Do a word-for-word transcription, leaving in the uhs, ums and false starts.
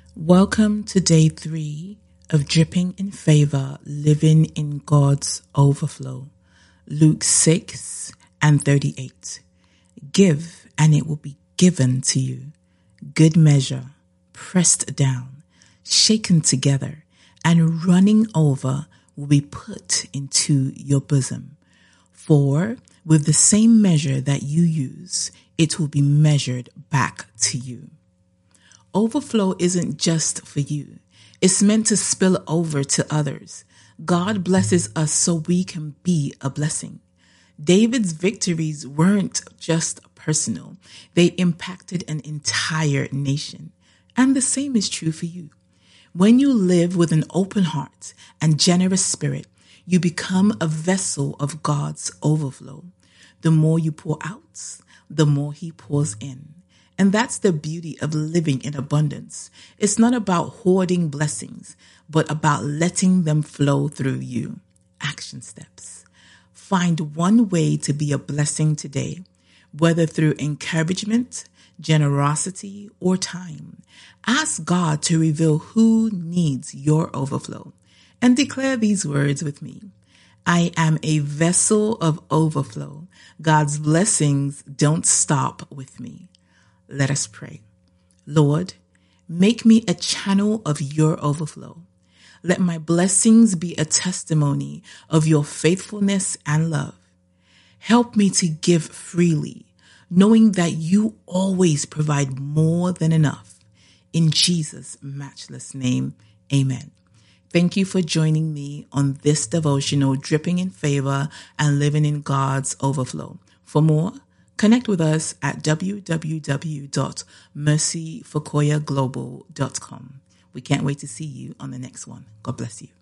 Welcome to day three of Dripping in Favor, Living in God's Overflow. Luke six and thirty-eight. Give, and it will be given to you. Good measure, pressed down, shaken together, and running over will be put into your bosom. For with the same measure that you use, it will be measured back to you. Overflow isn't just for you. It's meant to spill over to others. God blesses us so we can be a blessing. David's victories weren't just personal. They impacted an entire nation. And the same is true for you. When you live with an open heart and generous spirit, you become a vessel of God's overflow. The more you pour out, the more He pours in. And that's the beauty of living in abundance. It's not about hoarding blessings, but about letting them flow through you. Action steps. Find one way to be a blessing today, whether through encouragement, generosity, or time. Ask God to reveal who needs your overflow and declare these words with me. I am a vessel of overflow. God's blessings don't stop with me. Let us pray. Lord, make me a channel of your overflow. Let my blessings be a testimony of your faithfulness and love. Help me to give freely, knowing that you always provide more than enough. In Jesus' matchless name, amen. Thank you for joining me on this devotional, Dripping in Favor and Living in God's Overflow. For more, connect with us at w w w dot mercy for koya global dot com. We can't wait to see you on the next one. God bless you.